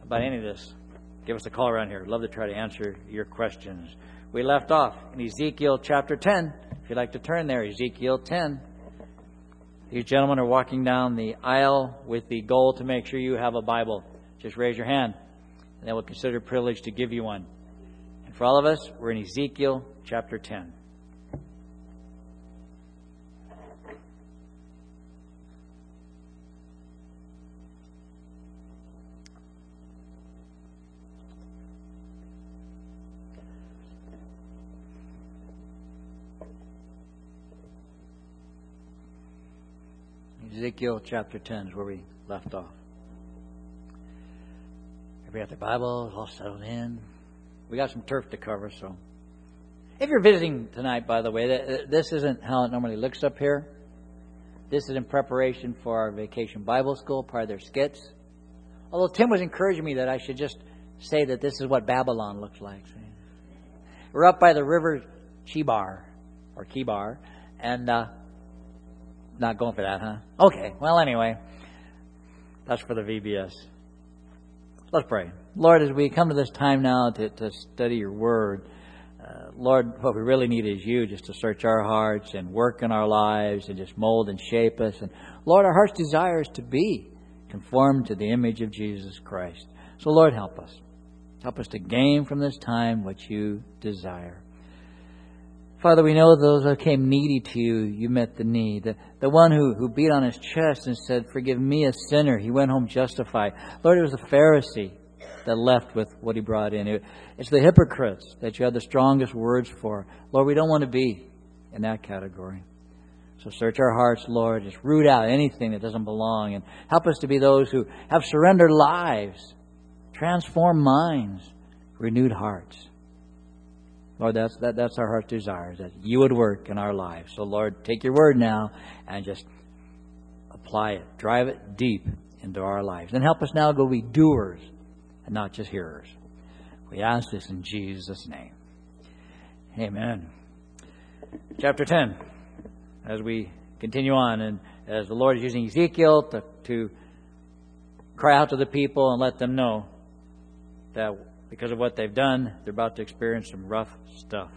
about any of this, give us a call around here. Love to try to answer your questions. We left off in Ezekiel chapter 10. If you'd like to turn there, Ezekiel 10. These gentlemen are walking down the aisle with the goal to make sure you have a Bible. Just raise your hand, and they will consider it a privilege to give you one. And for all of us, we're in Ezekiel chapter 10. Ezekiel chapter 10 is where we left off. Everybody got their Bibles all settled in. We got some turf to cover, so. If you're visiting tonight, by the way, this isn't how it normally looks up here. This is in preparation for our Vacation Bible School, part of their skits. Although Tim was encouraging me that I should just say that this is what Babylon looks like. We're up by the river Chebar, or Kibar, and not going for that, huh? Okay, well, anyway, that's for the VBS. Let's pray. Lord, as we come to this time now to study your word, Lord, what we really need is you just to search our hearts and work in our lives and just mold and shape us. And Lord, our heart's desire is to be conformed to the image of Jesus Christ. So Lord, help us. Help us to gain from this time what you desire. Father, we know those that came needy to you, you met the need. The one who beat on his chest and said, forgive me a sinner, he went home justified. Lord, it was the Pharisee that left with what he brought in. It's the hypocrites that you have the strongest words for. Lord, we don't want to be in that category. So search our hearts, Lord. Just root out anything that doesn't belong. And help us to be those who have surrendered lives, transformed minds, renewed hearts. Lord, that's our heart's desire, that you would work in our lives. So, Lord, take your word now and just apply it. Drive it deep into our lives. And help us now go be doers and not just hearers. We ask this in Jesus' name. Amen. Chapter 10, as we continue on, and as the Lord is using Ezekiel to cry out to the people and let them know that because of what they've done, they're about to experience some rough stuff.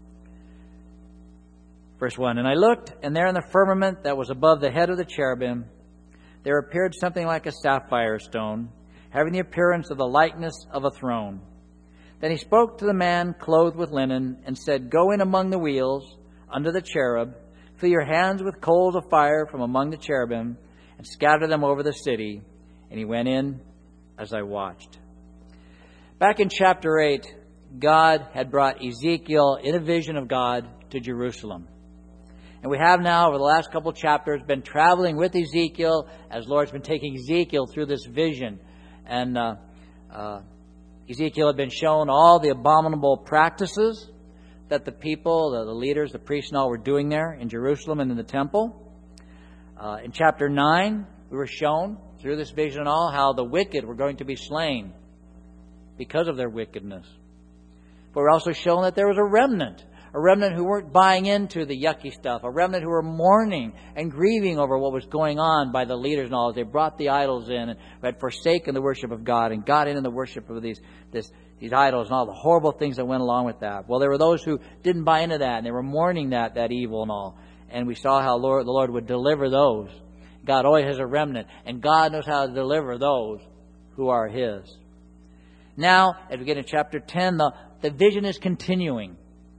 Verse 1, and I looked, and there in the firmament that was above the head of the cherubim, there appeared something like a sapphire stone, having the appearance of the likeness of a throne. Then he spoke to the man clothed with linen, and said, go in among the wheels, under the cherub, fill your hands with coals of fire from among the cherubim, and scatter them over the city. And he went in as I watched. Back in chapter 8, God had brought Ezekiel in a vision of God to Jerusalem. And we have now, over the last couple of chapters, been traveling with Ezekiel as the Lord's been taking Ezekiel through this vision. And Ezekiel had been shown all the abominable practices that the people, the leaders, the priests and all were doing there in Jerusalem and in the temple. In chapter 9, we were shown through this vision and all how the wicked were going to be slain because of their wickedness. But we're also shown that there was a remnant who weren't buying into the yucky stuff, a remnant who were mourning and grieving over what was going on by the leaders and all as they brought the idols in and had forsaken the worship of God and got into the worship of these idols and all the horrible things that went along with that. Well, there were those who didn't buy into that and they were mourning that evil and all. And we saw how the Lord would deliver those. God always has a remnant, and God knows how to deliver those who are His. Now, as we get into chapter 10, the vision is continuing.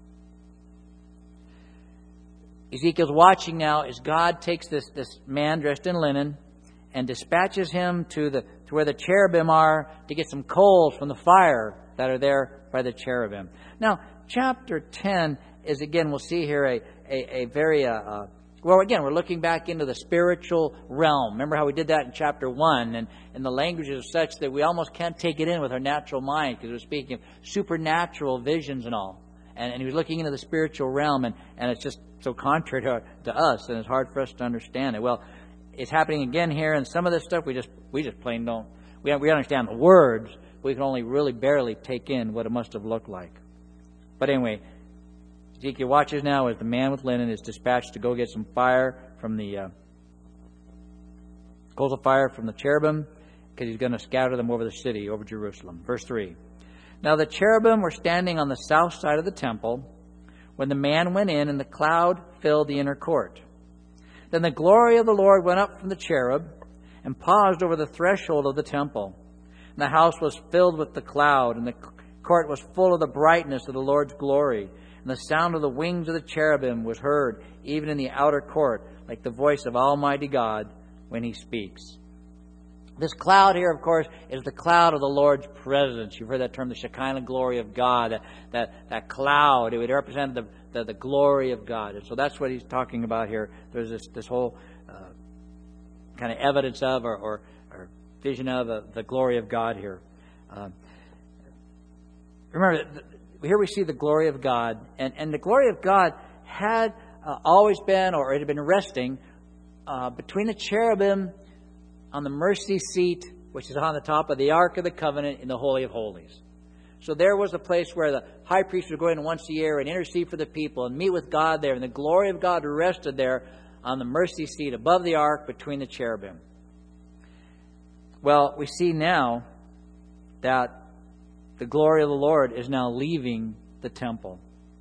Ezekiel's watching now as God takes this man dressed in linen and dispatches him to where the cherubim are to get some coals from the fire that are there by the cherubim. Now, chapter 10 is, again, we'll see here a very... Well, again, we're looking back into the spiritual realm. Remember how we did that in chapter 1, and the language is such that we almost can't take it in with our natural mind because we're speaking of supernatural visions and all. And he was looking into the spiritual realm, and it's just so contrary to us, and it's hard for us to understand it. Well, it's happening again here, and some of this stuff we just plain don't. We understand the words, but we can only really barely take in what it must have looked like. But anyway, Ezekiel watches now as the man with linen is dispatched to go get some fire from the coals of fire from the cherubim, because he's going to scatter them over the city, over Jerusalem. Verse 3. Now the cherubim were standing on the south side of the temple when the man went in, and the cloud filled the inner court. Then the glory of the Lord went up from the cherub and paused over the threshold of the temple. And the house was filled with the cloud, and the court was full of the brightness of the Lord's glory. And the sound of the wings of the cherubim was heard even in the outer court, like the voice of Almighty God when He speaks. This cloud here, of course, is the cloud of the Lord's presence. You've heard that term, the Shekinah glory of God. That cloud, it would represent the glory of God. And so that's what he's talking about here. There's this whole kind of evidence of or vision of the glory of God here. Remember, here we see the glory of God. And the glory of God had always been, or it had been resting between the cherubim on the mercy seat, which is on the top of the Ark of the Covenant in the Holy of Holies. So there was a place where the high priest would go in once a year and intercede for the people and meet with God there. And the glory of God rested there on the mercy seat above the Ark between the cherubim. Well, we see now that the glory of the Lord is now leaving the temple.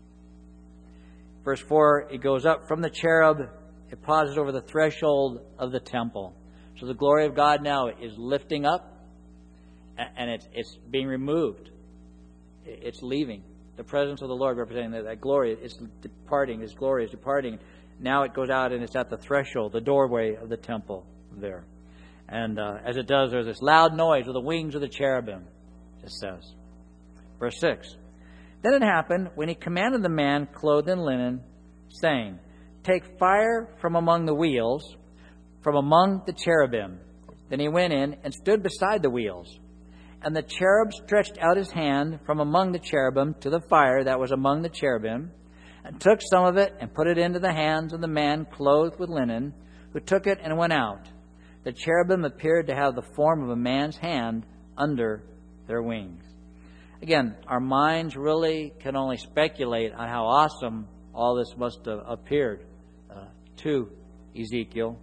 Verse 4, it goes up from the cherub, it pauses over the threshold of the temple. So the glory of God now is lifting up, and it's being removed. It's leaving. The presence of the Lord representing that glory is departing. His glory is departing. Now it goes out and it's at the threshold, the doorway of the temple there. And as it does, there's this loud noise of the wings of the cherubim, it says. Verse 6. Then it happened when he commanded the man clothed in linen, saying, "Take fire from among the wheels, from among the cherubim." Then he went in and stood beside the wheels. And the cherub stretched out his hand from among the cherubim to the fire that was among the cherubim, and took some of it and put it into the hands of the man clothed with linen, who took it and went out. The cherubim appeared to have the form of a man's hand under their wings. Again, our minds really can only speculate on how awesome all this must have appeared to Ezekiel.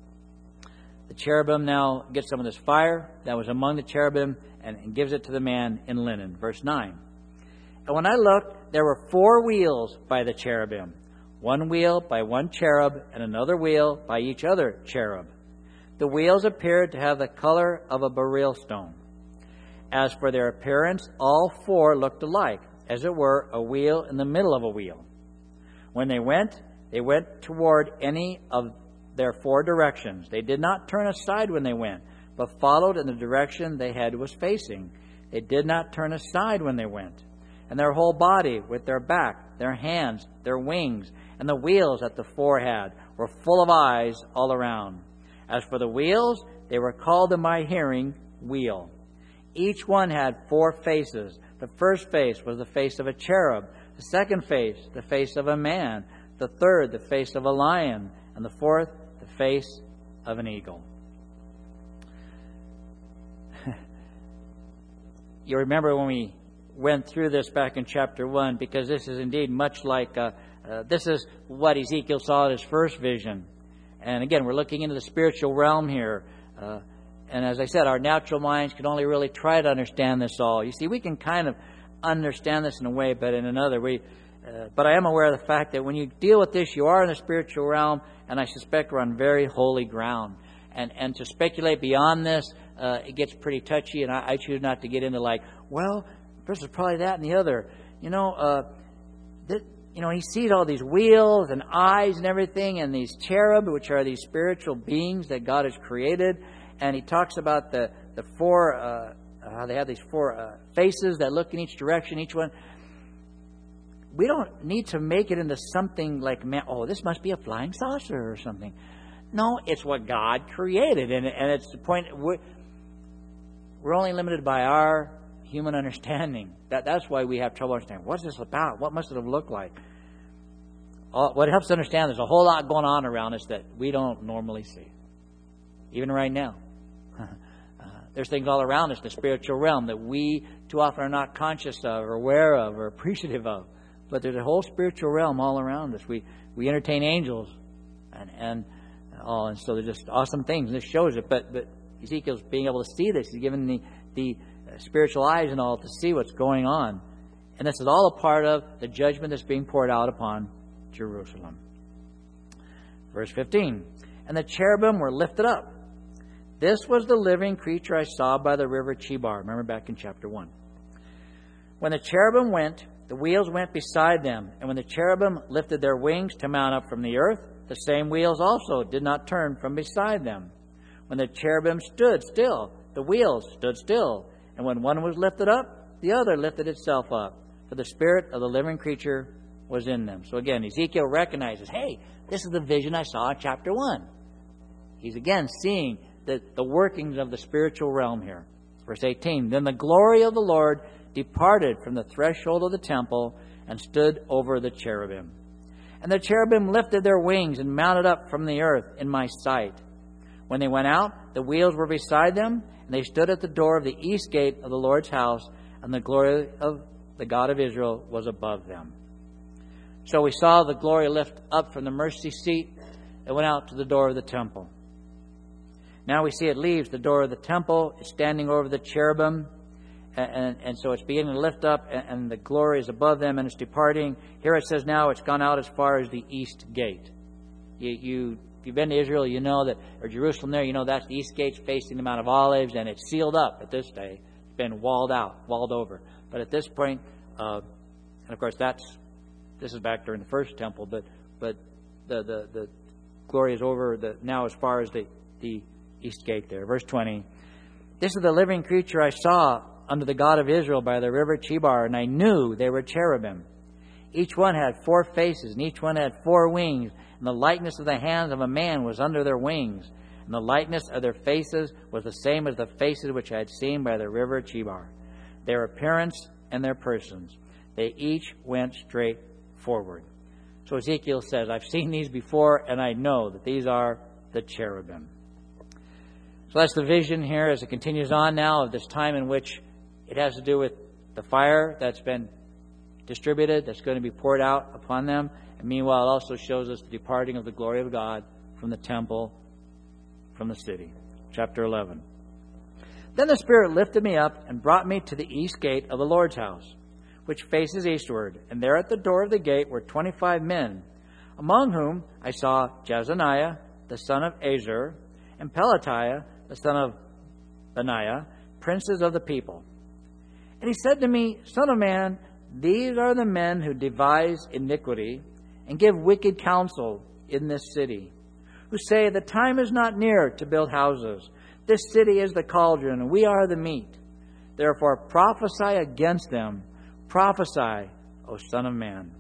The cherubim now gets some of this fire that was among the cherubim and gives it to the man in linen. Verse 9. And when I looked, there were 4 wheels by the cherubim, one wheel by one cherub, and another wheel by each other cherub. The wheels appeared to have the color of a beryl stone. As for their appearance, all 4 looked alike, as it were a wheel in the middle of a wheel. When they went toward any of their 4 directions. They did not turn aside when they went, but followed in the direction their head was facing. They did not turn aside when they went. And their whole body, with their back, their hands, their wings, and the wheels that the 4 had, were full of eyes all around. As for the wheels, they were called in my hearing wheel. Each one had 4 faces. The first face was the face of a cherub. The second face, the face of a man. The third, the face of a lion. And the fourth, the face of an eagle. You remember when we went through this back in chapter 1, because this is indeed much like, this is what Ezekiel saw in his first vision. And again, we're looking into the spiritual realm here. And as I said, our natural minds can only really try to understand this all. You see, we can kind of understand this in a way, but in another. But I am aware of the fact that when you deal with this, you are in the spiritual realm, and I suspect we're on very holy ground. And to speculate beyond this, it gets pretty touchy, and I choose not to get into this is probably that and the other. He sees all these wheels and eyes and everything, and these cherub, which are these spiritual beings that God has created. And he talks about the 4, how they have these 4 faces that look in each direction, each one. We don't need to make it into something like, this must be a flying saucer or something. No, it's what God created. And it's the point, we're only limited by our human understanding. That's why we have trouble understanding. What's this about? What must it have looked like? What helps us understand, there's a whole lot going on around us that we don't normally see. Even right now. There's things all around us, the spiritual realm, that we too often are not conscious of or aware of or appreciative of. But there's a whole spiritual realm all around us. We entertain angels and so they're just awesome things. And this shows it. But Ezekiel's being able to see this. He's given the spiritual eyes and all to see what's going on. And this is all a part of the judgment that's being poured out upon Jerusalem. Verse 15. And the cherubim were lifted up. This was the living creature I saw by the river Chebar. Remember back in chapter 1. When the cherubim went, the wheels went beside them. And when the cherubim lifted their wings to mount up from the earth, the same wheels also did not turn from beside them. When the cherubim stood still, the wheels stood still. And when one was lifted up, the other lifted itself up. For the spirit of the living creature was in them. So again, Ezekiel recognizes, hey, this is the vision I saw in chapter 1. He's again seeing the workings of the spiritual realm here. Verse 18, Then the glory of the Lord departed from the threshold of the temple and stood over the cherubim. And the cherubim lifted their wings and mounted up from the earth in my sight. When they went out, the wheels were beside them, and they stood at the door of the east gate of the Lord's house, and the glory of the God of Israel was above them. So we saw the glory lift up from the mercy seat. It went out to the door of the temple. Now we see it leaves the door of the temple. It's standing over the cherubim. And so it's beginning to lift up, and the glory is above them, and it's departing. Here it says now it's gone out as far as the east gate. If you've been to Israel, you know that, or Jerusalem there, you know that's the east gate facing the Mount of Olives, and it's sealed up at this day. It's been walled out, walled over. But at this point, and of course this is back during the first temple, but the glory is over now as far as the east gate there. Verse 20, This is the living creature I saw under the God of Israel by the river Chebar, and I knew they were cherubim. Each one had 4 faces, and each one had 4 wings, and the likeness of the hands of a man was under their wings, and the likeness of their faces was the same as the faces which I had seen by the river Chebar. Their appearance and their persons, they each went straight forward. So Ezekiel says, I've seen these before, and I know that these are the cherubim. So that's the vision here as it continues on now of this time in which it has to do with the fire that's been distributed, that's going to be poured out upon them. And meanwhile, it also shows us the departing of the glory of God from the temple, from the city. Chapter 11. Then the Spirit lifted me up and brought me to the east gate of the Lord's house, which faces eastward. And there at the door of the gate were 25 men, among whom I saw Jezaniah, the son of Azur, and Pelatiah, the son of Benaiah, princes of the people. And he said to me, Son of man, these are the men who devise iniquity and give wicked counsel in this city, who say, the time is not near to build houses. This city is the cauldron, and we are the meat. Therefore prophesy against them. Prophesy, O Son of Man.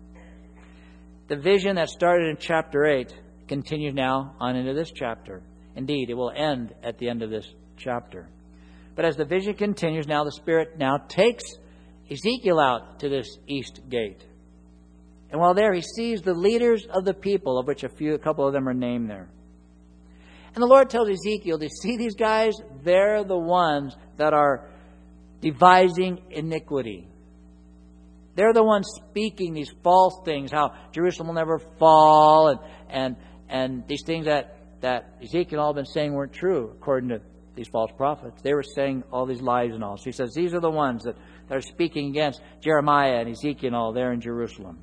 The vision that started in chapter 8 continues now on into this chapter. Indeed, it will end at the end of this chapter. But as the vision continues, now the Spirit now takes Ezekiel out to this east gate. And while there, he sees the leaders of the people, of which a couple of them are named there. And the Lord tells Ezekiel, do you see these guys? They're the ones that are devising iniquity. They're the ones speaking these false things, how Jerusalem will never fall, and these things that Ezekiel all been saying weren't true, according to these false prophets. They were saying all these lies and all. So he says, these are the ones that are speaking against Jeremiah and Ezekiel and all there in Jerusalem.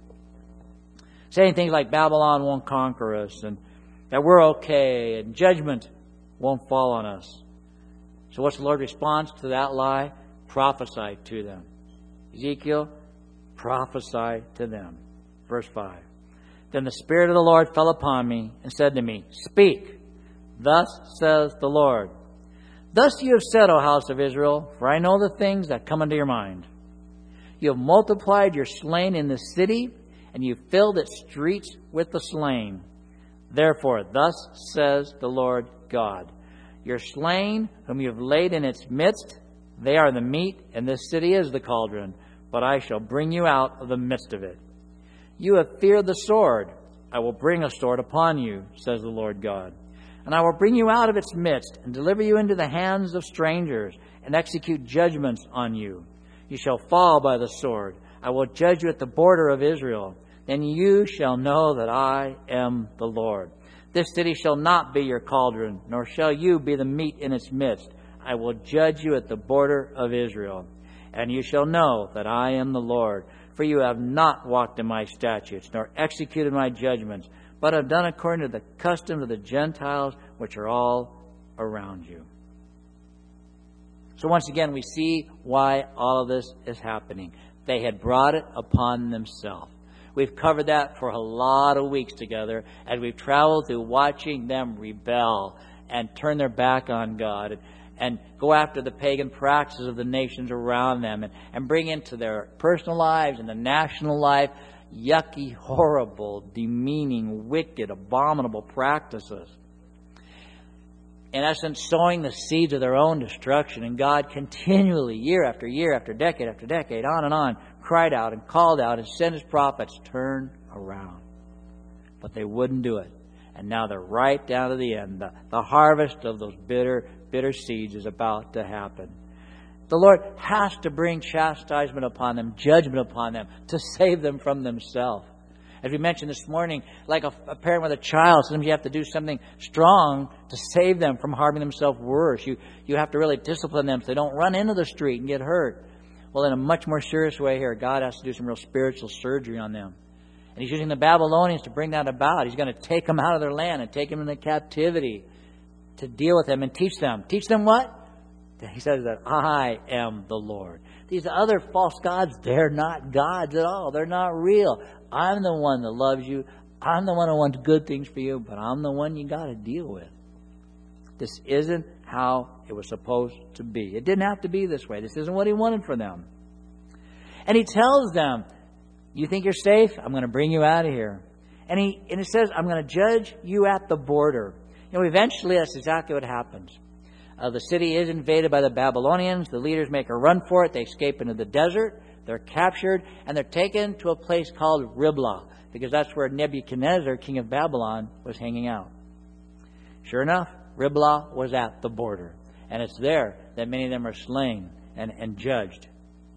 Saying things like Babylon won't conquer us, and that we're okay, and judgment won't fall on us. So what's the Lord's response to that lie? Prophesy to them. Ezekiel, prophesy to them. Verse 5. Then the Spirit of the Lord fell upon me and said to me, Speak, thus says the Lord. Thus you have said, O house of Israel, for I know the things that come into your mind. You have multiplied your slain in the city, and you have filled its streets with the slain. Therefore, thus says the Lord God, Your slain, whom you have laid in its midst, they are the meat, and this city is the cauldron, but I shall bring you out of the midst of it. You have feared the sword. I will bring a sword upon you, says the Lord God. And I will bring you out of its midst, and deliver you into the hands of strangers, and execute judgments on you. You shall fall by the sword. I will judge you at the border of Israel. Then you shall know that I am the Lord. This city shall not be your cauldron, nor shall you be the meat in its midst. I will judge you at the border of Israel. And you shall know that I am the Lord. For you have not walked in my statutes, nor executed my judgments, but have done according to the customs of the Gentiles, which are all around you. So once again, we see why all of this is happening. They had brought it upon themselves. We've covered that for a lot of weeks together as we've traveled through watching them rebel and turn their back on God and go after the pagan practices of the nations around them and bring into their personal lives and the national life yucky, horrible, demeaning, wicked, abominable practices. In essence, sowing the seeds of their own destruction. And God continually, year after year, after decade, on and on, cried out and called out and sent His prophets, turn around. But they wouldn't do it. And now they're right down to the end. The harvest of those bitter seeds is about to happen. The Lord has to bring chastisement upon them, judgment upon them, to save them from themselves. As we mentioned this morning, like a parent with a child, sometimes you have to do something strong to save them from harming themselves worse. You have to really discipline them so they don't run into the street and get hurt. Well, in a much more serious way here, God has to do some real spiritual surgery on them. And He's using the Babylonians to bring that about. He's going to take them out of their land and take them into captivity to deal with them and teach them. Teach them what? He says that I am the Lord. These other false gods, they're not gods at all. They're not real. I'm the one that loves you. I'm the one who wants good things for you, but I'm the one you got to deal with. This isn't how it was supposed to be. It didn't have to be this way. This isn't what He wanted for them. And He tells them, you think you're safe? I'm going to bring you out of here. And it says, I'm going to judge you at the border. You know, eventually that's exactly what happens. The city is invaded by the Babylonians. The leaders make a run for it. They escape into the desert. They're captured, and they're taken to a place called Riblah, because that's where Nebuchadnezzar, king of Babylon, was hanging out. Sure enough, Riblah was at the border, and it's there that many of them are slain and judged.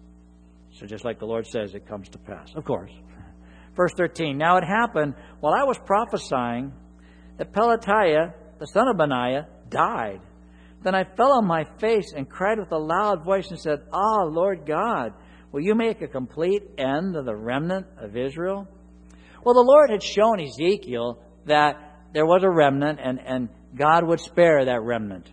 So just like the Lord says, it comes to pass. Of course. Verse 13, now it happened while I was prophesying that Pelatiah, the son of Benaiah, died. Then I fell on my face and cried with a loud voice and said, Lord God, will you make a complete end of the remnant of Israel? Well, the Lord had shown Ezekiel that there was a remnant and God would spare that remnant.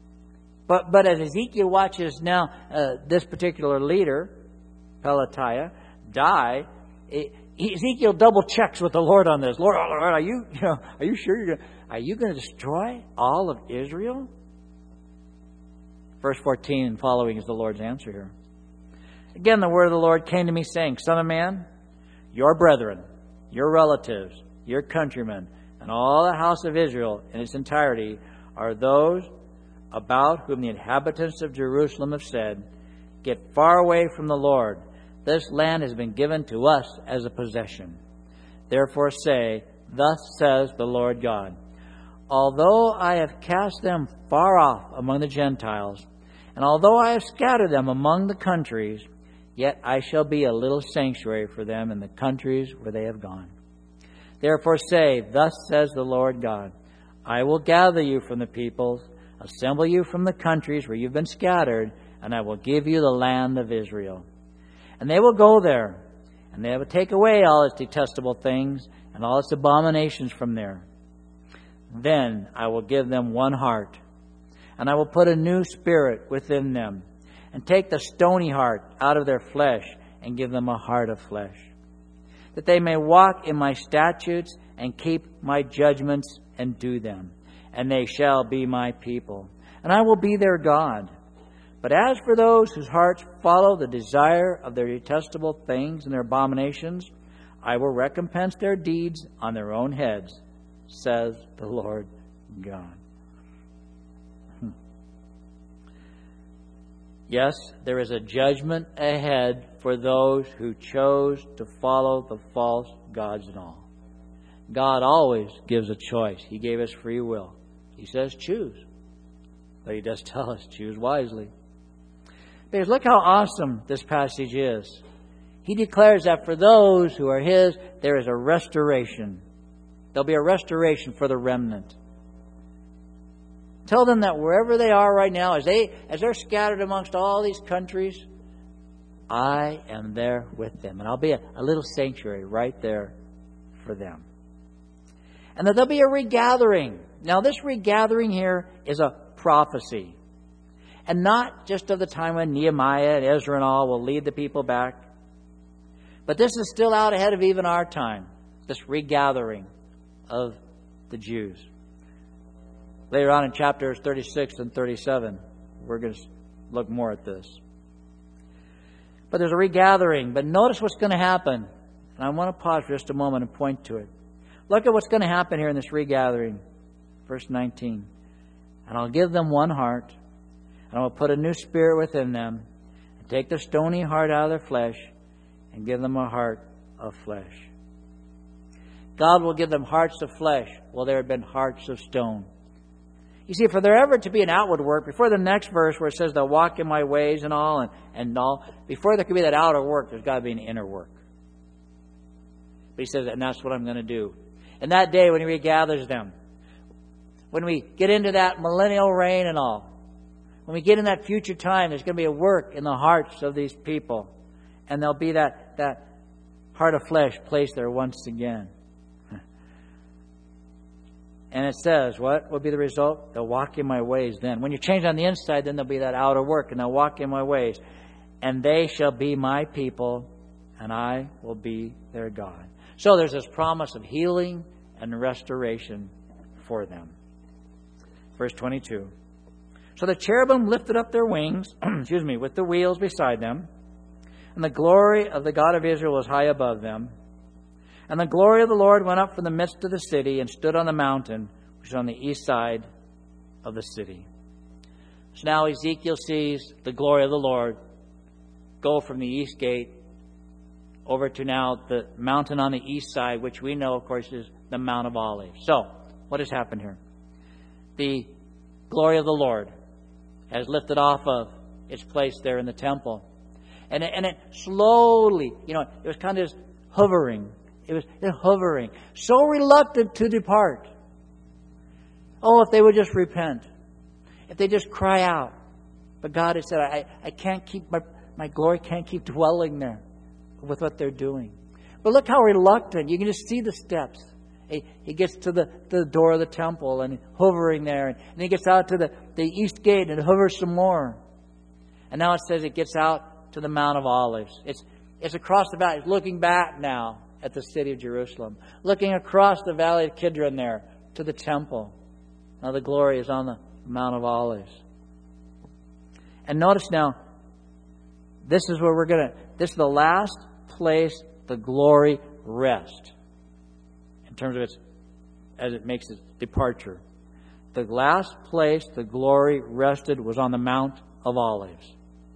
But as Ezekiel watches now this particular leader, Pelatiah, die, Ezekiel double checks with the Lord on this. Lord, are you sure are you going to destroy all of Israel? Verse 14 and following is the Lord's answer here. Again, the word of the Lord came to me saying, Son of man, your brethren, your relatives, your countrymen, and all the house of Israel in its entirety are those about whom the inhabitants of Jerusalem have said, get far away from the Lord. This land has been given to us as a possession. Therefore say, thus says the Lord God, although I have cast them far off among the Gentiles, and although I have scattered them among the countries, yet I shall be a little sanctuary for them in the countries where they have gone. Therefore say, thus says the Lord God, I will gather you from the peoples, assemble you from the countries where you've been scattered, and I will give you the land of Israel. And they will go there, and they will take away all its detestable things and all its abominations from there. Then I will give them one heart, and I will put a new spirit within them, and take the stony heart out of their flesh, and give them a heart of flesh, that they may walk in my statutes and keep my judgments and do them, and they shall be my people, and I will be their God. But as for those whose hearts follow the desire of their detestable things and their abominations, I will recompense their deeds on their own heads, says the Lord God. Yes, there is a judgment ahead for those who chose to follow the false gods and all. God always gives a choice. He gave us free will. He says choose. But He does tell us choose wisely. Because look how awesome this passage is. He declares that for those who are His, there is a restoration. There'll be a restoration for the remnant. Tell them that wherever they are right now, as they're scattered amongst all these countries, I am there with them. And I'll be a little sanctuary right there for them. And that there'll be a regathering. Now this regathering here is a prophecy. And not just of the time when Nehemiah and Ezra and all will lead the people back. But this is still out ahead of even our time. This regathering of the Jews. Later on in chapters 36 and 37, we're going to look more at this. But there's a regathering. But notice what's going to happen. And I want to pause for just a moment and point to it. Look at what's going to happen here in this regathering. Verse 19. And I'll give them one heart. And I will put a new spirit within them. And take the stony heart out of their flesh. And give them a heart of flesh. God will give them hearts of flesh. Well, there had been hearts of stone. You see, for there ever to be an outward work, before the next verse where it says they'll walk in my ways and all, before there could be that outer work, there's got to be an inner work. But he says, and that's what I'm going to do. And that day when he regathers them, when we get into that millennial reign and all, when we get in that future time, there's going to be a work in the hearts of these people. And there'll be that heart of flesh placed there once again. And it says, what will be the result? They'll walk in my ways then. When you change on the inside, then there'll be that outer work, and they'll walk in my ways. And they shall be my people, and I will be their God. So there's this promise of healing and restoration for them. Verse 22. So the cherubim lifted up their wings, with the wheels beside them, and the glory of the God of Israel was high above them. And the glory of the Lord went up from the midst of the city and stood on the mountain, which is on the east side of the city. So now Ezekiel sees the glory of the Lord go from the east gate over to now the mountain on the east side, which we know, of course, is the Mount of Olives. So, what has happened here? The glory of the Lord has lifted off of its place there in the temple. And it slowly, it was kind of hovering. It was hovering. So reluctant to depart. Oh, if they would just repent. If they just cry out. But God has said, I can't keep, my glory can't keep dwelling there with what they're doing. But look how reluctant. You can just see the steps. He gets to the door of the temple and hovering there. And then he gets out to the east gate and hovers some more. And now it says it gets out to the Mount of Olives. It's across the valley. It's looking back now at the city of Jerusalem. Looking across the valley of Kidron there to the temple. Now the glory is on the Mount of Olives. And notice now, this is where this is the last place the glory rests. In terms of as it makes its departure. The last place the glory rested was on the Mount of Olives.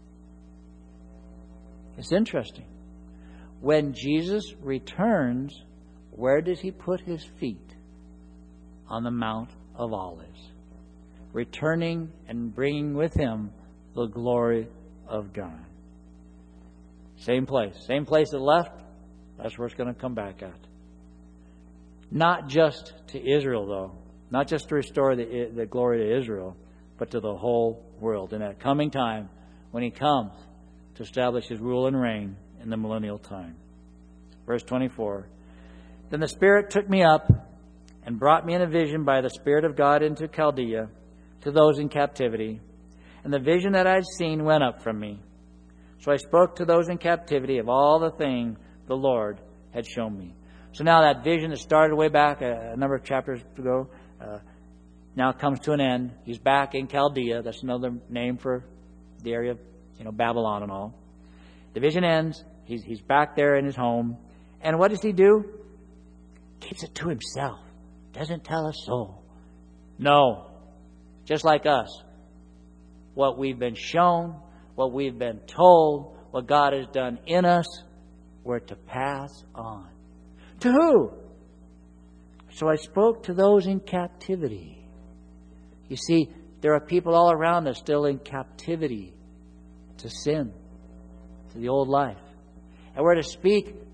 It's interesting. When Jesus returns, where does he put his feet? On the Mount of Olives. Returning and bringing with him the glory of God. Same place. Same place it left. That's where it's going to come back at. Not just to Israel, though. Not just to restore the glory to Israel, but to the whole world. In that coming time, when he comes to establish his rule and reign in the millennial time. Verse 24. Then the Spirit took me up and brought me in a vision by the Spirit of God into Chaldea to those in captivity. And the vision that I had seen went up from me. So I spoke to those in captivity of all the things the Lord had shown me. So now that vision that started way back a number of chapters ago now comes to an end. He's back in Chaldea. That's another name for the area of Babylon and all. The vision ends. He's back there in his home. And what does he do? Keeps it to himself. Doesn't tell a soul. No. Just like us. What we've been shown, what we've been told, what God has done in us, we're to pass on. To who? So I spoke to those in captivity. You see, there are people all around us still in captivity to sin, to the old life. And we're to speak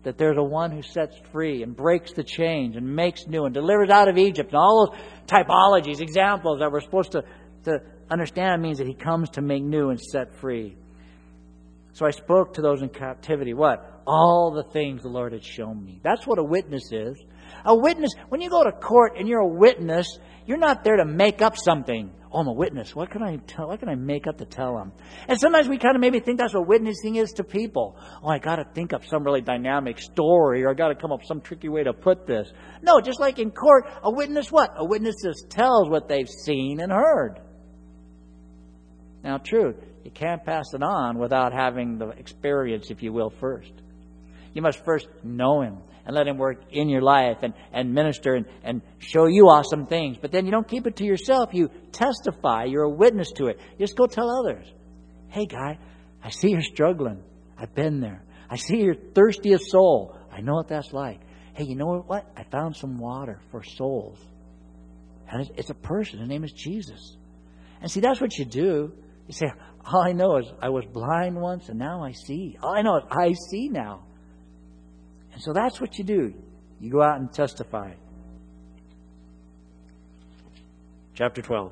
that there's a one who sets free and breaks the chains and makes new and delivers out of Egypt. And all those typologies, examples that we're supposed to understand means that He comes to make new and set free. So I spoke to those in captivity. What? All the things the Lord had shown me. That's what a witness is. A witness, when you go to court and you're a witness, you're not there to make up something. Oh, I'm a witness. What can I tell? What can I make up to tell them? And sometimes we kind of maybe think that's what witnessing is to people. Oh, I got to think up some really dynamic story, or I got to come up with some tricky way to put this. No, just like in court, a witness what? A witness just tells what they've seen and heard. Now, true, you can't pass it on without having the experience, if you will, first. You must first know Him and let Him work in your life and minister and show you awesome things. But then you don't keep it to yourself. You testify. You're a witness to it. You just go tell others. Hey, guy, I see you're struggling. I've been there. I see you're thirsty of soul. I know what that's like. Hey, you know what? I found some water for souls. And it's a person. His name is Jesus. And see, that's what you do. You say, all I know is I was blind once and now I see. All I know is I see now. And so that's what you do. You go out and testify. Chapter 12.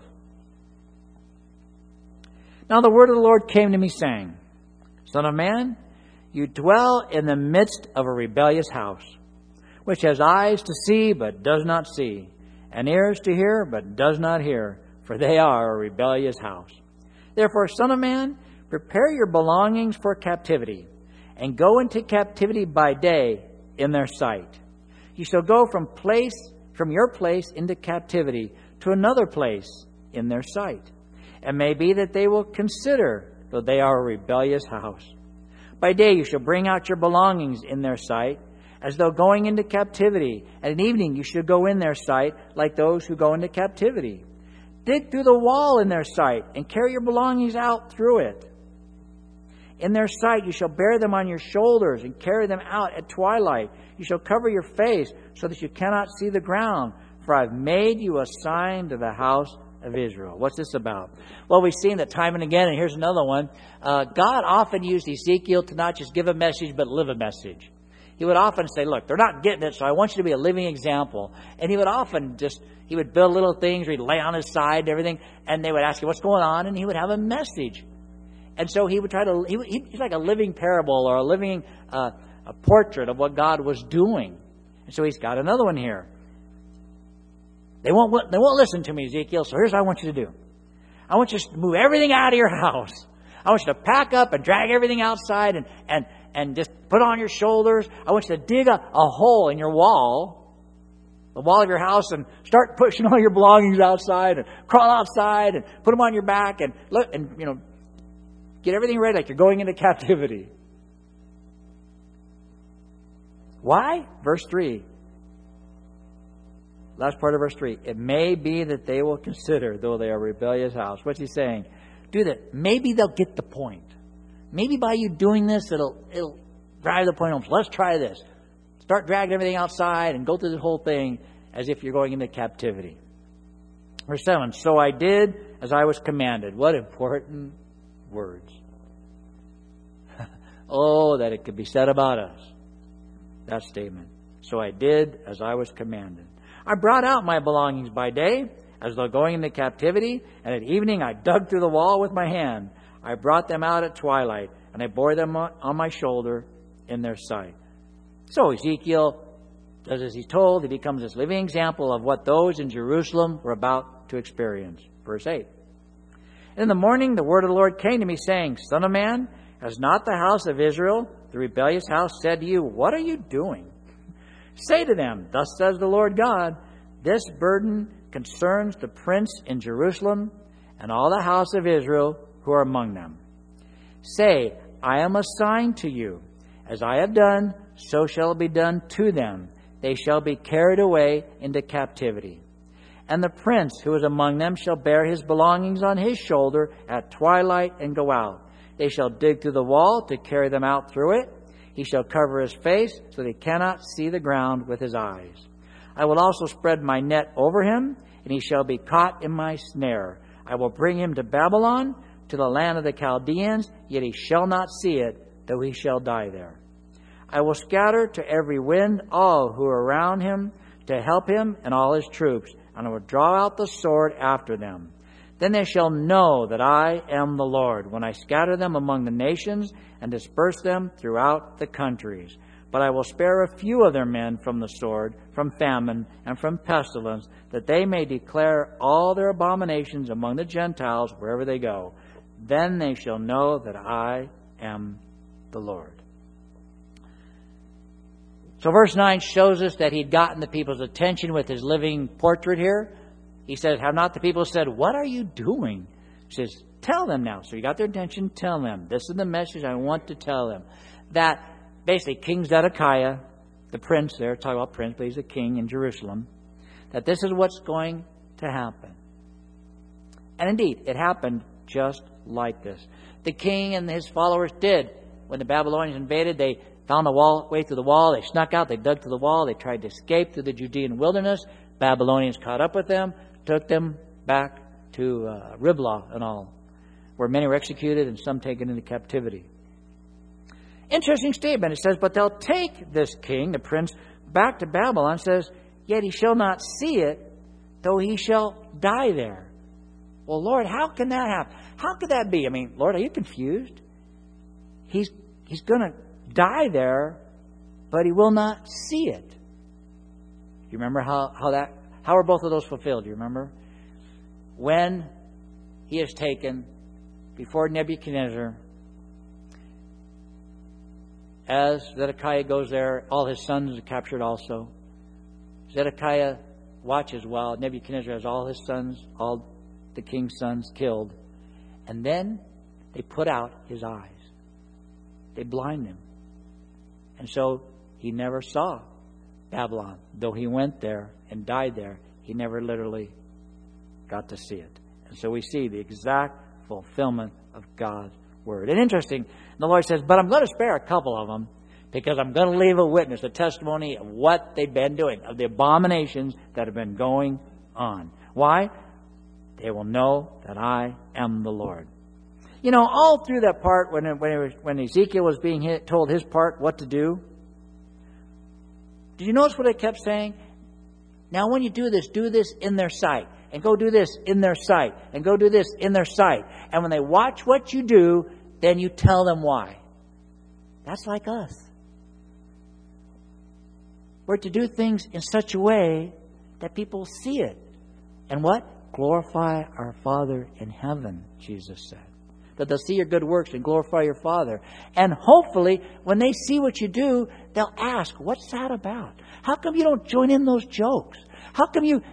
Now the word of the Lord came to me, saying, Son of man, you dwell in the midst of a rebellious house, which has eyes to see but does not see, and ears to hear but does not hear, for they are a rebellious house. Therefore, Son of man, prepare your belongings for captivity, and go into captivity by day in their sight. You shall go from your place into captivity to another place in their sight. It may be that they will consider, though they are a rebellious house. By day you shall bring out your belongings in their sight, as though going into captivity. And at evening you shall go in their sight, like those who go into captivity. Dig through the wall in their sight, and carry your belongings out through it. In their sight you shall bear them on your shoulders, and carry them out at twilight. You shall cover your face, so that you cannot see the ground. For I've made you a sign to the house of Israel. What's this about? Well, we've seen that time and again, and here's another one. God often used Ezekiel to not just give a message, but live a message. He would often say, look, they're not getting it, so I want you to be a living example. And he would often he would build little things, or he'd lay on his side and everything, and they would ask him, what's going on? And he would have a message. And so he would he's like a living parable, or a living a portrait of what God was doing. And so he's got another one here. They won't listen to me, Ezekiel, so here's what I want you to do. I want you to move everything out of your house. I want you to pack up and drag everything outside and just put on your shoulders. I want you to dig a hole in your wall, the wall of your house, and start pushing all your belongings outside and crawl outside and put them on your back and look and, get everything ready like you're going into captivity. Why? Verse 3. Last part of verse 3. It may be that they will consider, though they are a rebellious house. What's he saying? Do that. Maybe they'll get the point. Maybe by you doing this, it'll drive the point home. So let's try this. Start dragging everything outside and go through this whole thing as if you're going into captivity. Verse 7. So I did as I was commanded. What important words. Oh, that it could be said about us. That statement. So I did as I was commanded. I brought out my belongings by day, as though going into captivity, and at evening I dug through the wall with my hand. I brought them out at twilight, and I bore them on my shoulder in their sight. So Ezekiel does as he's told. He becomes this living example of what those in Jerusalem were about to experience. Verse 8. In the morning the word of the Lord came to me, saying, Son of man, has not the house of Israel, the rebellious house, said to you, what are you doing? Say to them, thus says the Lord God, this burden concerns the prince in Jerusalem and all the house of Israel who are among them. Say, I am a sign to you. As I have done, so shall it be done to them. They shall be carried away into captivity. And the prince who is among them shall bear his belongings on his shoulder at twilight and go out. They shall dig through the wall to carry them out through it. He shall cover his face so that he cannot see the ground with his eyes. I will also spread my net over him, and he shall be caught in my snare. I will bring him to Babylon, to the land of the Chaldeans, yet he shall not see it, though he shall die there. I will scatter to every wind all who are around him to help him and all his troops, and I will draw out the sword after them. Then they shall know that I am the Lord, when I scatter them among the nations and disperse them throughout the countries. But I will spare a few of their men from the sword, from famine, and from pestilence, that they may declare all their abominations among the Gentiles wherever they go. Then they shall know that I am the Lord. So verse 9 shows us that he'd gotten the people's attention with his living portrait here. He says, have not the people said, what are you doing? He says, tell them now. So you got their attention, tell them. This is the message I want to tell them. That basically King Zedekiah, the prince there, talk about prince, but he's a king in Jerusalem, that this is what's going to happen. And indeed, it happened just like this. The king and his followers did. When the Babylonians invaded, they found the way through the wall. They snuck out. They dug through the wall. They tried to escape through the Judean wilderness. Babylonians caught up with them, took them back to Riblah and all, where many were executed and some taken into captivity. Interesting statement. It says, but they'll take this king, the prince, back to Babylon. It says, yet he shall not see it, though he shall die there. Well, Lord, how can that happen? How could that be? I mean, Lord, are you confused? He's going to die there, but he will not see it. You remember how are both of those fulfilled? You remember? When he is taken before Nebuchadnezzar, as Zedekiah goes there, all his sons are captured also. Zedekiah watches while Nebuchadnezzar has all his sons, all the king's sons killed. And then they put out his eyes. They blind him. And so he never saw Babylon. Though he went there and died there, he never literally got to see it. And so we see the exact fulfillment of God's word. And interesting, the Lord says, but I'm going to spare a couple of them because I'm going to leave a witness, a testimony of what they've been doing, of the abominations that have been going on. Why? They will know that I am the Lord. You know, all through that part when Ezekiel was being told his part, what to do, did you notice what it kept saying? Now when you do this in their sight. And go do this in their sight. And go do this in their sight. And when they watch what you do, then you tell them why. That's like us. We're to do things in such a way that people see it. And what? Glorify our Father in heaven, Jesus said. That they'll see your good works and glorify your Father. And hopefully, when they see what you do, they'll ask, what's that about? How come you don't join in those jokes? How come you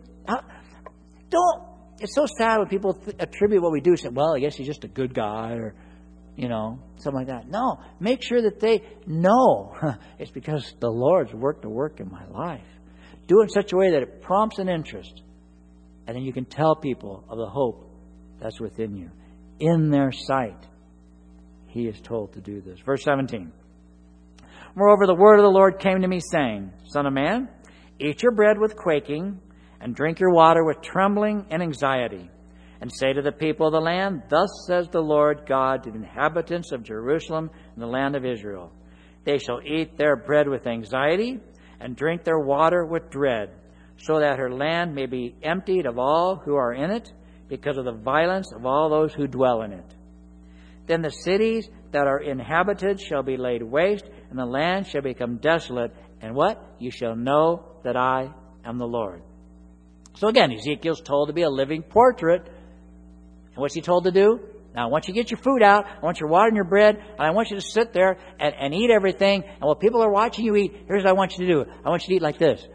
don't? It's so sad when people attribute what we do. Say, well, I guess he's just a good guy or, something like that. No, make sure that they know it's because the Lord's worked a work in my life. Do it in such a way that it prompts an interest. And then you can tell people of the hope that's within you. In their sight, he is told to do this. Verse 17. Moreover, the word of the Lord came to me, saying, Son of man, eat your bread with quaking, and drink your water with trembling and anxiety. And say to the people of the land, Thus says the Lord God to the inhabitants of Jerusalem and the land of Israel. They shall eat their bread with anxiety, and drink their water with dread, so that her land may be emptied of all who are in it, because of the violence of all those who dwell in it. Then the cities that are inhabited shall be laid waste, and the land shall become desolate. And what? You shall know that I am the Lord. So again, Ezekiel's told to be a living portrait. And what's he told to do? Now, once you get your food out, I want your water and your bread, and I want you to sit there and eat everything. And while people are watching you eat, here's what I want you to do. I want you to eat like this.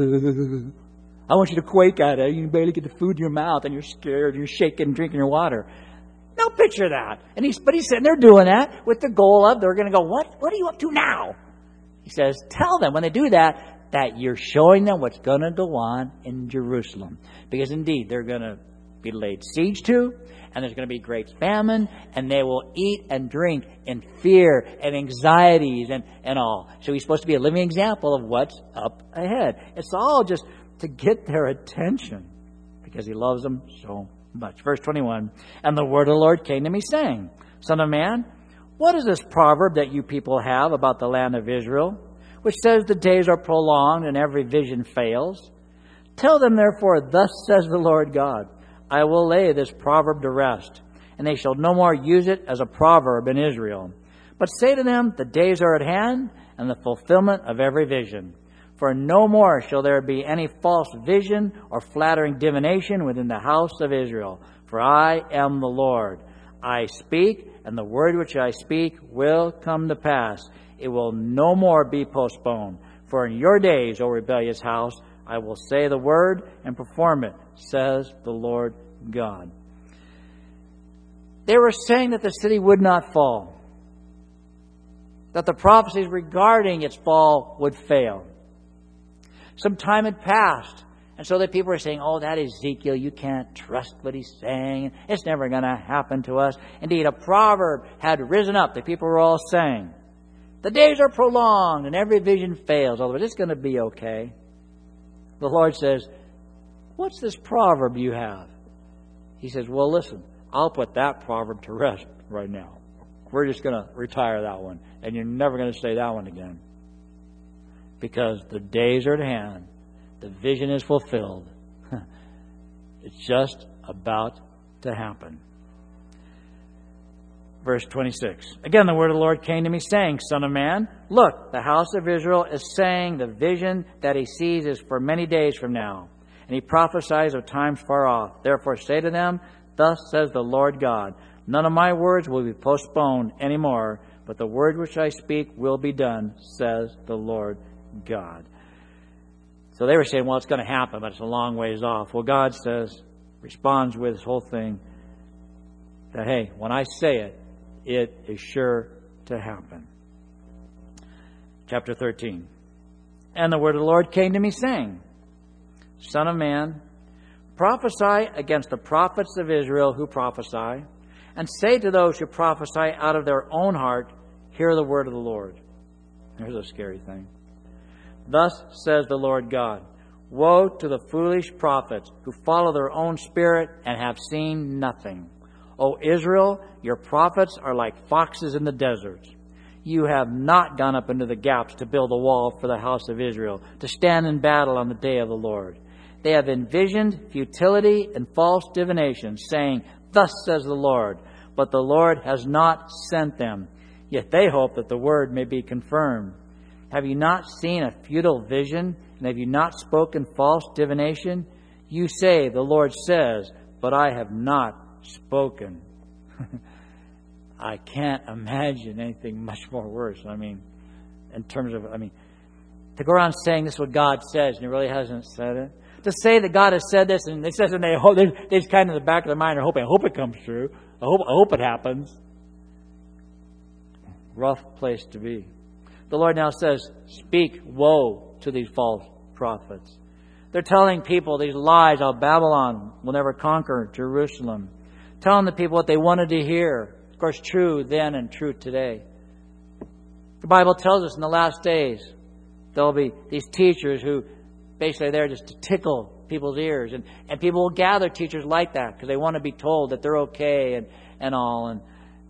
I want you to quake at it. You can barely get the food in your mouth, and you're scared. You're shaking, drinking your water. Now picture that. But he's sitting there doing that with the goal of they're going to go, what are you up to now? He says, tell them when they do that you're showing them what's going to go on in Jerusalem. Because indeed, they're going to be laid siege to, and there's going to be great famine, and they will eat and drink in fear and anxieties and all. So he's supposed to be a living example of what's up ahead. It's all just to get their attention because he loves them so much. Verse 21, And the word of the Lord came to me, saying, Son of man, What is this proverb that you people have about the land of Israel, which says the days are prolonged and every vision fails? Tell them, therefore, thus says the Lord God, I will lay this proverb to rest, and they shall no more use it as a proverb in Israel. But say to them, the days are at hand, and the fulfillment of every vision. For no more shall there be any false vision or flattering divination within the house of Israel. For I am the Lord. I speak, and the word which I speak will come to pass. It will no more be postponed. For in your days, O rebellious house, I will say the word and perform it, says the Lord God. They were saying that the city would not fall, that the prophecies regarding its fall would fail. Some time had passed, and so the people were saying, oh, that Ezekiel, you can't trust what he's saying. It's never going to happen to us. Indeed, a proverb had risen up. The people were all saying, the days are prolonged and every vision fails. Otherwise, it's going to be okay. The Lord says, what's this proverb you have? He says, well, listen, I'll put that proverb to rest right now. We're just going to retire that one, and you're never going to say that one again. Because the days are at hand. The vision is fulfilled. It's just about to happen. Verse 26. Again, the word of the Lord came to me, saying, Son of man, look, the house of Israel is saying the vision that he sees is for many days from now. And he prophesies of times far off. Therefore say to them, thus says the Lord God, none of my words will be postponed anymore, but the word which I speak will be done, says the Lord God. So they were saying, well, it's going to happen, but it's a long ways off. Well, God says, responds with this whole thing, that, hey, when I say it, it is sure to happen. Chapter 13. And the word of the Lord came to me, saying, Son of man, prophesy against the prophets of Israel who prophesy, and say to those who prophesy out of their own heart, hear the word of the Lord. Here's a scary thing. Thus says the Lord God, woe to the foolish prophets who follow their own spirit and have seen nothing. O Israel, your prophets are like foxes in the deserts. You have not gone up into the gaps to build a wall for the house of Israel, to stand in battle on the day of the Lord. They have envisioned futility and false divination, saying, thus says the Lord, but the Lord has not sent them. Yet they hope that the word may be confirmed. Have you not seen a futile vision, and have you not spoken false divination? You say, the Lord says, but I have not spoken. I can't imagine anything much more worse. In terms of, to go around saying this is what God says, and He really hasn't said it. To say that God has said this, and it says, and they just kind of in the back of their mind are hoping, I hope it comes true. I hope it happens. Rough place to be. The Lord now says, speak woe to these false prophets. They're telling people these lies, how Babylon will never conquer Jerusalem. Telling the people what they wanted to hear. Of course, true then and true today. The Bible tells us in the last days, there'll be these teachers who basically they're just to tickle people's ears. And people will gather teachers like that because they want to be told that they're okay and all. And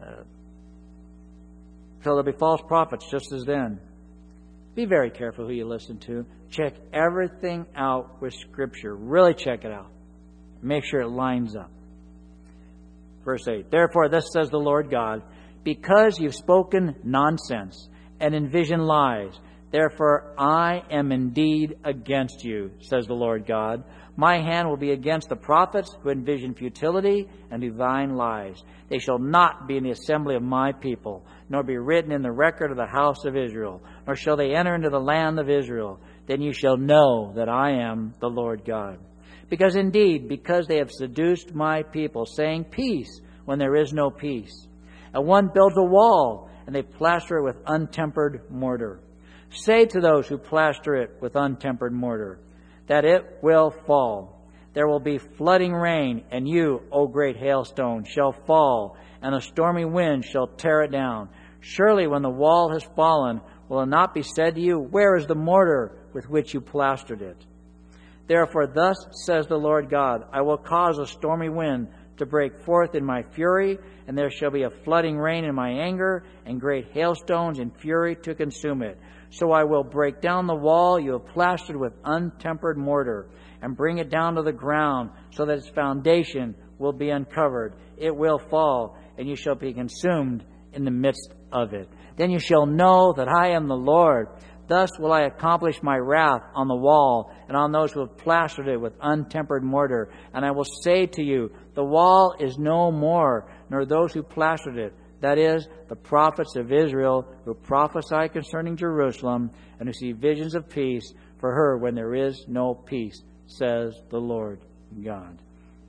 so there'll be false prophets just as then. Be very careful who you listen to. Check everything out with Scripture. Really check it out. Make sure it lines up. Verse 8. Therefore, thus says the Lord God, because you've spoken nonsense and envisioned lies, therefore I am indeed against you, says the Lord God. My hand will be against the prophets who envision futility and divine lies. They shall not be in the assembly of my people, nor be written in the record of the house of Israel, nor shall they enter into the land of Israel. Then you shall know that I am the Lord God. Because they have seduced my people, saying peace when there is no peace. And one builds a wall, and they plaster it with untempered mortar. Say to those who plaster it with untempered mortar, that it will fall. There will be flooding rain, and you, O great hailstone, shall fall, and a stormy wind shall tear it down. Surely when the wall has fallen, will it not be said to you, where is the mortar with which you plastered it? Therefore, thus says the Lord God, I will cause a stormy wind to break forth in my fury, and there shall be a flooding rain in my anger, and great hailstones in fury to consume it. So I will break down the wall you have plastered with untempered mortar, and bring it down to the ground, so that its foundation will be uncovered. It will fall, and you shall be consumed in the midst of it. Then you shall know that I am the Lord. Thus will I accomplish my wrath on the wall and on those who have plastered it with untempered mortar. And I will say to you, the wall is no more, nor those who plastered it. That is, the prophets of Israel who prophesy concerning Jerusalem and who see visions of peace for her when there is no peace, says the Lord God.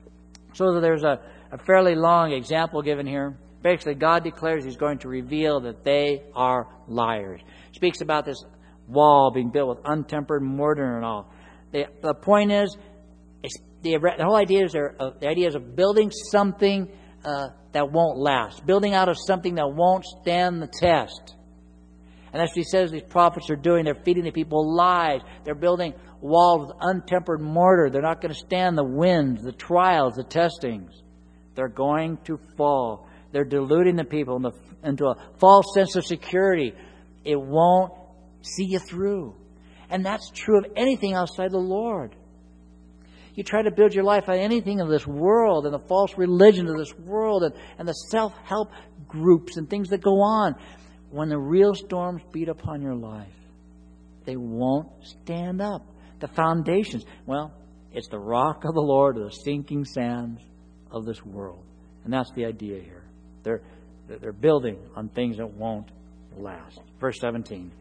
So there's a fairly long example given here. Basically, God declares He's going to reveal that they are liars. He speaks about this wall being built with untempered mortar and all. The point is, the whole idea is the idea of building something that won't last, building out of something that won't stand the test. And that's what He says these prophets are doing. They're feeding the people lies. They're building walls with untempered mortar. They're not going to stand the winds, the trials, the testings. They're going to fall. They're deluding the people into a false sense of security. It won't see you through. And that's true of anything outside the Lord. You try to build your life on anything of this world and the false religion of this world and the self-help groups and things that go on. When the real storms beat upon your life, they won't stand up. The foundations, well, it's the rock of the Lord or the sinking sands of this world. And that's the idea here. They're building on things that won't last. Verse 17.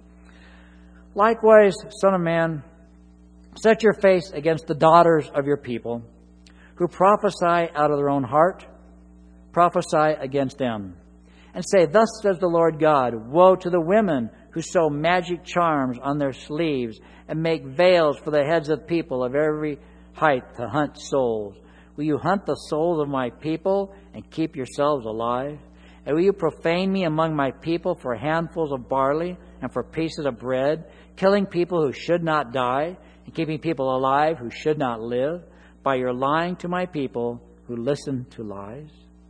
Likewise, Son of man, set your face against the daughters of your people, who prophesy out of their own heart. Prophesy against them, and say, Thus says the Lord God, Woe to the women who sew magic charms on their sleeves and make veils for the heads of people of every height to hunt souls. Will you hunt the souls of my people and keep yourselves alive? And will you profane me among my people for handfuls of barley and for pieces of bread, killing people who should not die and keeping people alive who should not live, by your lying to my people who listen to lies?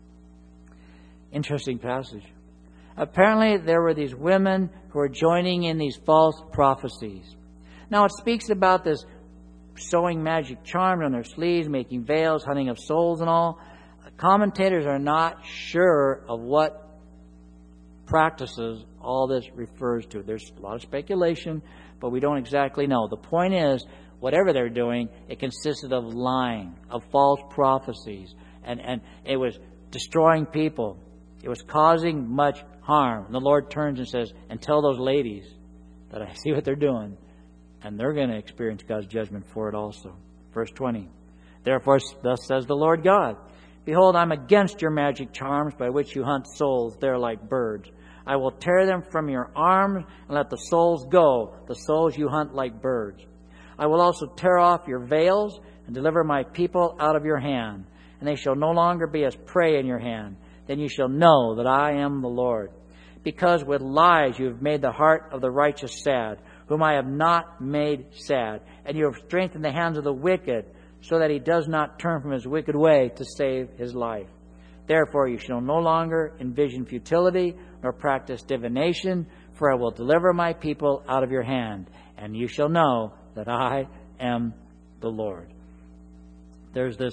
Interesting passage. Apparently there were these women who were joining in these false prophecies. Now it speaks about this sewing magic charms on their sleeves, making veils, hunting of souls and all. Commentators are not sure of what practices all this refers to. There's a lot of speculation, but we don't exactly know. The point is, whatever they're doing, it consisted of lying, of false prophecies, and it was destroying people. It was causing much harm. And the Lord turns and says, and tell those ladies that I see what they're doing, and they're going to experience God's judgment for it also. Verse 20. Therefore, thus says the Lord God, Behold, I'm against your magic charms by which you hunt souls. They're like birds. I will tear them from your arms and let the souls go, the souls you hunt like birds. I will also tear off your veils and deliver my people out of your hand, and they shall no longer be as prey in your hand. Then you shall know that I am the Lord. Because with lies you have made the heart of the righteous sad, whom I have not made sad, and you have strengthened the hands of the wicked, so that he does not turn from his wicked way to save his life. Therefore you shall no longer envision futility, nor practice divination, for I will deliver my people out of your hand, and you shall know that I am the Lord. There's this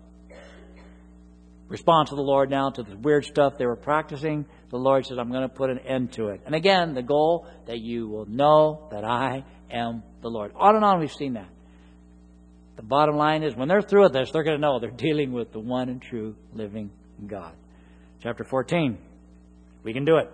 response of the Lord now to the weird stuff they were practicing. The Lord says, I'm going to put an end to it. And again, the goal, that you will know that I am the Lord. On and on we've seen that. The bottom line is, when they're through with this, they're going to know they're dealing with the one and true living God. Chapter 14. We can do it.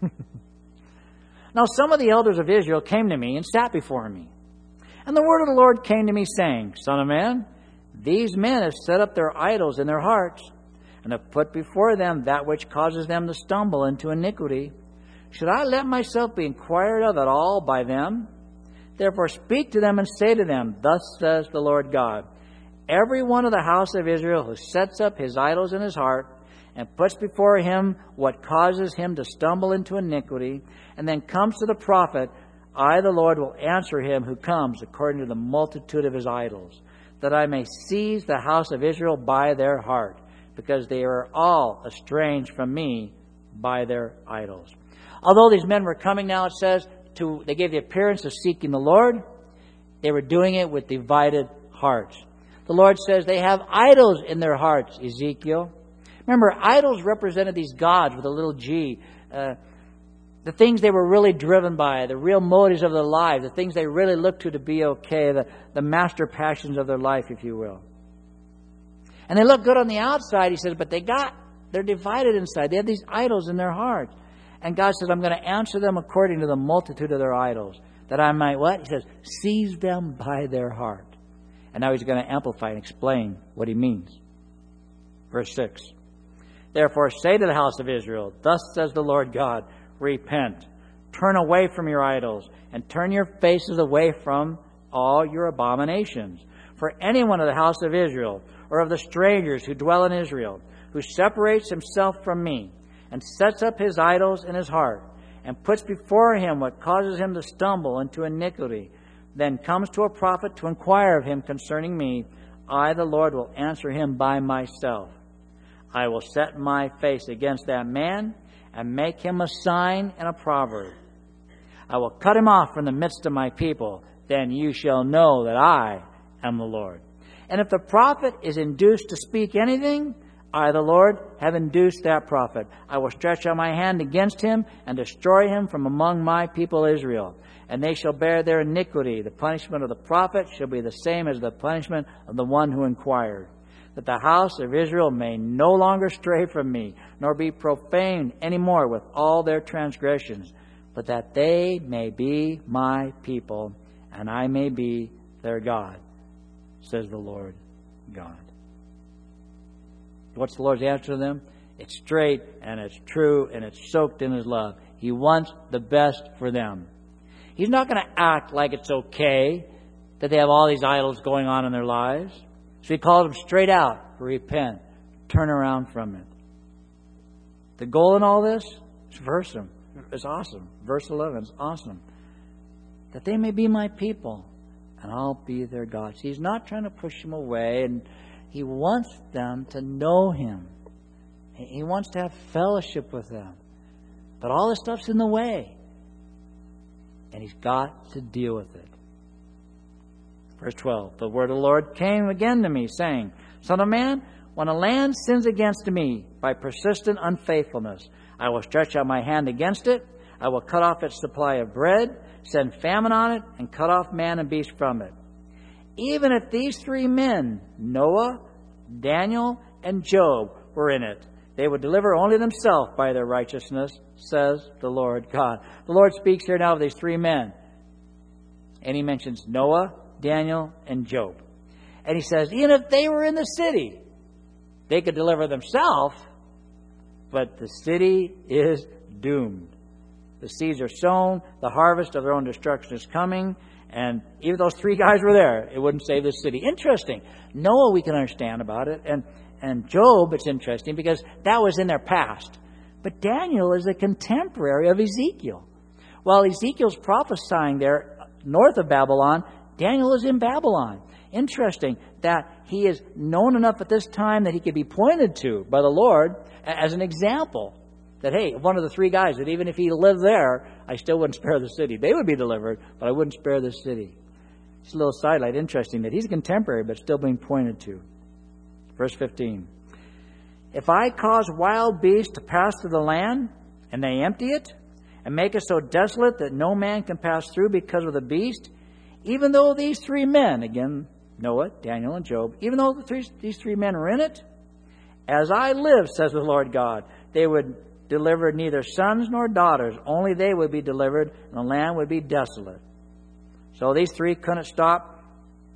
Now some of the elders of Israel came to me and sat before me. And the word of the Lord came to me, saying, Son of man, these men have set up their idols in their hearts, and have put before them that which causes them to stumble into iniquity. Should I let myself be inquired of at all by them? Therefore speak to them and say to them, Thus says the Lord God, Every one of the house of Israel who sets up his idols in his heart, and puts before him what causes him to stumble into iniquity, and then comes to the prophet, I, the Lord, will answer him who comes according to the multitude of his idols, that I may seize the house of Israel by their heart, because they are all estranged from me by their idols. Although these men were coming now, it says, they gave the appearance of seeking the Lord, they were doing it with divided hearts. The Lord says they have idols in their hearts, Ezekiel. Remember, idols represented these gods with a little g. The things they were really driven by, the real motives of their life, the things they really looked to be okay, the master passions of their life, if you will. And they look good on the outside, he says, but they're divided inside. They have these idols in their hearts. And God says, I'm going to answer them according to the multitude of their idols, that I might what? He says, seize them by their heart. And now he's going to amplify and explain what he means. Verse 6. Therefore say to the house of Israel, thus says the Lord God, repent, turn away from your idols, and turn your faces away from all your abominations. For anyone of the house of Israel, or of the strangers who dwell in Israel, who separates himself from me, and sets up his idols in his heart, and puts before him what causes him to stumble into iniquity, then comes to a prophet to inquire of him concerning me, I, the Lord, will answer him by myself. I will set my face against that man, and make him a sign and a proverb. I will cut him off from the midst of my people. Then you shall know that I am the Lord. And if the prophet is induced to speak anything, I, the Lord, have induced that prophet. I will stretch out my hand against him and destroy him from among my people Israel. And they shall bear their iniquity. The punishment of the prophet shall be the same as the punishment of the one who inquired. That the house of Israel may no longer stray from me, nor be profaned any more with all their transgressions, but that they may be my people, and I may be their God, says the Lord God. What's the Lord's answer to them? It's straight, and it's true, and it's soaked in His love. He wants the best for them. He's not going to act like it's okay that they have all these idols going on in their lives. So He calls them straight out, repent, turn around from it. The goal in all this is awesome. Verse 11 is awesome. That they may be my people, and I'll be their God. See, He's not trying to push them away, and He wants them to know Him. He wants to have fellowship with them. But all this stuff's in the way, and He's got to deal with it. Verse 12, the word of the Lord came again to me, saying, Son of man, when a land sins against me by persistent unfaithfulness, I will stretch out my hand against it. I will cut off its supply of bread, send famine on it, and cut off man and beast from it. Even if these three men, Noah, Daniel, and Job, were in it, they would deliver only themselves by their righteousness, says the Lord God. The Lord speaks here now of these three men. And He mentions Noah, Daniel, and Job. And He says, even if they were in the city, they could deliver themselves, but the city is doomed. The seeds are sown, the harvest of their own destruction is coming, and even those three guys were there, it wouldn't save the city. Interesting. Noah, we can understand about it, and Job, it's interesting because that was in their past. But Daniel is a contemporary of Ezekiel. While Ezekiel's prophesying there north of Babylon, Daniel is in Babylon. Interesting that he is known enough at this time that he could be pointed to by the Lord as an example. That, hey, one of the three guys, that even if he lived there, I still wouldn't spare the city. They would be delivered, but I wouldn't spare the city. It's a little sidelight, interesting that he's a contemporary, but still being pointed to. Verse 15. If I cause wild beasts to pass through the land, and they empty it, and make it so desolate that no man can pass through because of the beast, even though these three men, again, Noah, Daniel, and Job, even though these three men are in it, as I live, says the Lord God, they would deliver neither sons nor daughters, only they would be delivered, and the land would be desolate. So these three couldn't stop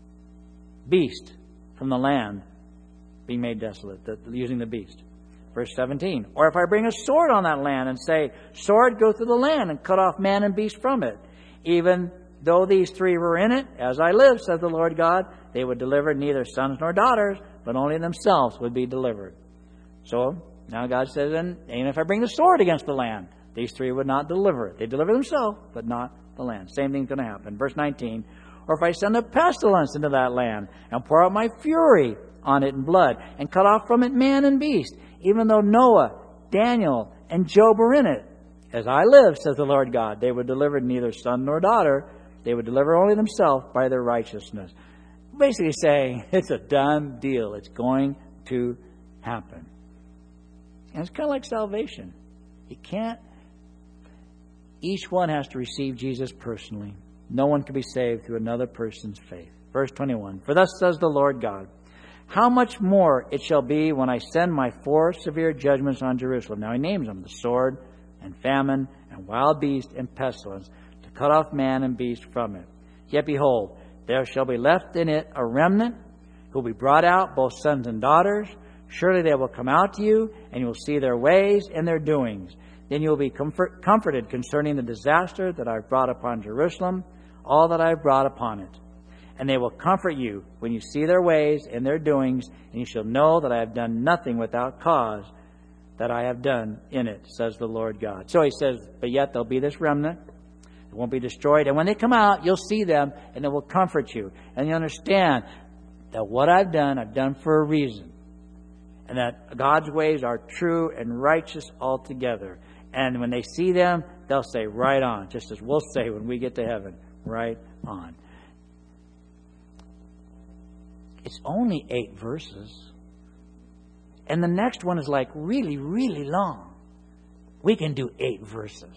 beast from the land being made desolate, using the beast. Verse 17, or if I bring a sword on that land and say, sword, go through the land and cut off man and beast from it, even though these three were in it, as I live, says the Lord God, they would deliver neither sons nor daughters, but only themselves would be delivered. So now God says, and even if I bring the sword against the land, these three would not deliver it. They deliver themselves, but not the land. Same thing's going to happen. Verse 19, or if I send a pestilence into that land and pour out my fury on it in blood, and cut off from it man and beast, even though Noah, Daniel, and Job were in it. As I live, says the Lord God, they would deliver neither son nor daughter. They would deliver only themselves by their righteousness. Basically saying, it's a done deal. It's going to happen. And it's kind of like salvation. You can't. Each one has to receive Jesus personally. No one can be saved through another person's faith. Verse 21, for thus says the Lord God, how much more it shall be when I send my 4 severe judgments on Jerusalem. Now he names them, the sword and famine and wild beast and pestilence, to cut off man and beast from it. Yet behold, there shall be left in it a remnant who will be brought out, both sons and daughters. Surely they will come out to you, and you will see their ways and their doings. Then you will be comforted concerning the disaster that I have brought upon Jerusalem, all that I have brought upon it. And they will comfort you when you see their ways and their doings, and you shall know that I have done nothing without cause that I have done in it, says the Lord God. So he says, but yet there'll be this remnant. It won't be destroyed. And when they come out, you'll see them, and it will comfort you. And you understand that what I've done for a reason. And that God's ways are true and righteous altogether. And when they see them, they'll say, right on. Just as we'll say when we get to heaven, right on. It's only 8 verses. And the next one is like really, really long. We can do 8 verses.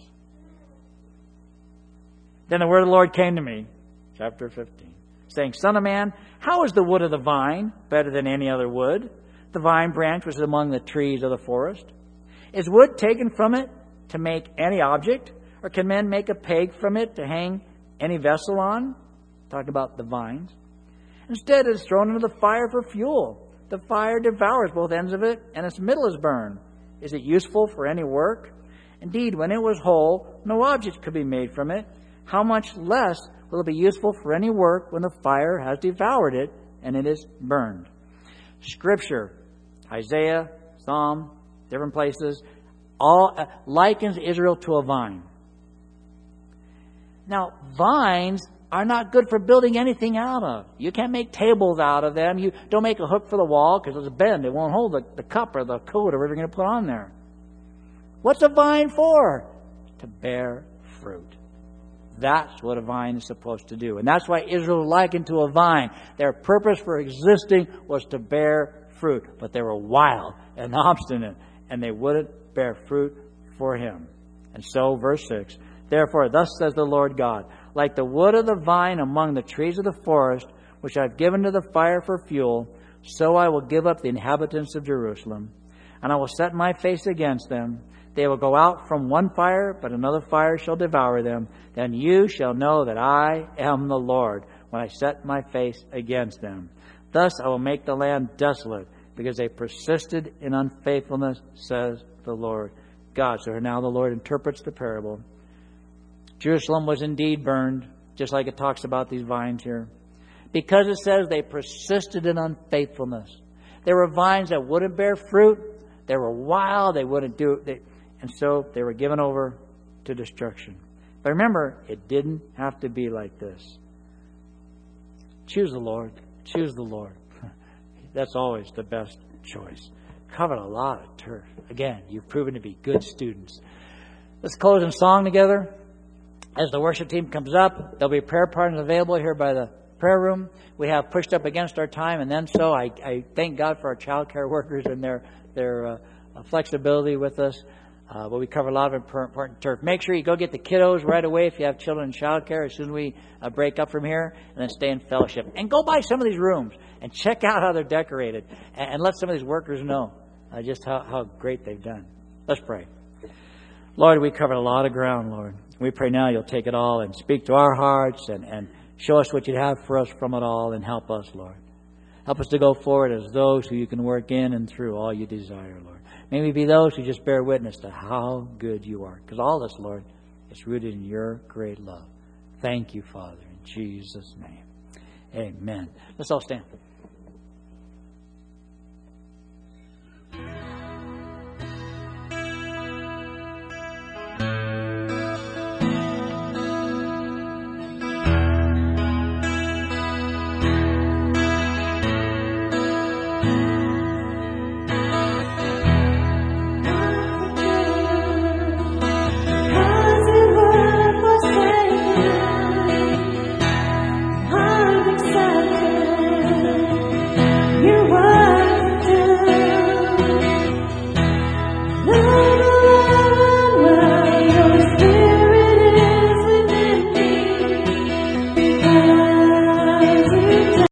Then the word of the Lord came to me, chapter 15, saying, Son of man, how is the wood of the vine better than any other wood? The vine branch was among the trees of the forest. Is wood taken from it to make any object? Or can men make a peg from it to hang any vessel on? Talk about the vines. Instead, it is thrown into the fire for fuel. The fire devours both ends of it, and its middle is burned. Is it useful for any work? Indeed, when it was whole, no object could be made from it. How much less will it be useful for any work when the fire has devoured it and it is burned? Scripture, Isaiah, Psalm, different places, all likens Israel to a vine. Now, vines are not good for building anything out of. You can't make tables out of them. You don't make a hook for the wall because it's a bend. It won't hold the cup or the coat or whatever you're going to put on there. What's a vine for? To bear fruit. That's what a vine is supposed to do. And that's why Israel is likened to a vine. Their purpose for existing was to bear fruit. But they were wild and obstinate, and they wouldn't bear fruit for Him. And so, verse 6, therefore, thus says the Lord God, like the wood of the vine among the trees of the forest, which I've given to the fire for fuel, so I will give up the inhabitants of Jerusalem, and I will set my face against them. They will go out from one fire, but another fire shall devour them. Then you shall know that I am the Lord, when I set my face against them. Thus I will make the land desolate, because they persisted in unfaithfulness, says the Lord God. So now the Lord interprets the parable. Jerusalem was indeed burned, just like it talks about these vines here, because it says they persisted in unfaithfulness. There were vines that wouldn't bear fruit. They were wild. They wouldn't do it. And so they were given over to destruction. But remember, it didn't have to be like this. Choose the Lord. Choose the Lord. That's always the best choice. Covered a lot of turf. Again, you've proven to be good students. Let's close in song together. As the worship team comes up, there'll be prayer partners available here by the prayer room. We have pushed up against our time, and then so I thank God for our child care workers and their flexibility with us. But we cover a lot of important turf. Make sure you go get the kiddos right away if you have children in child care as soon as we break up from here, and then stay in fellowship. And go by some of these rooms and check out how they're decorated, and let some of these workers know just how great they've done. Let's pray. Lord, we covered a lot of ground, Lord. We pray now you'll take it all and speak to our hearts and show us what you'd have for us from it all, and help us, Lord. Help us to go forward as those who you can work in and through all you desire, Lord. May we be those who just bear witness to how good you are. Because all this, Lord, is rooted in your great love. Thank you, Father, in Jesus' name. Amen. Let's all stand.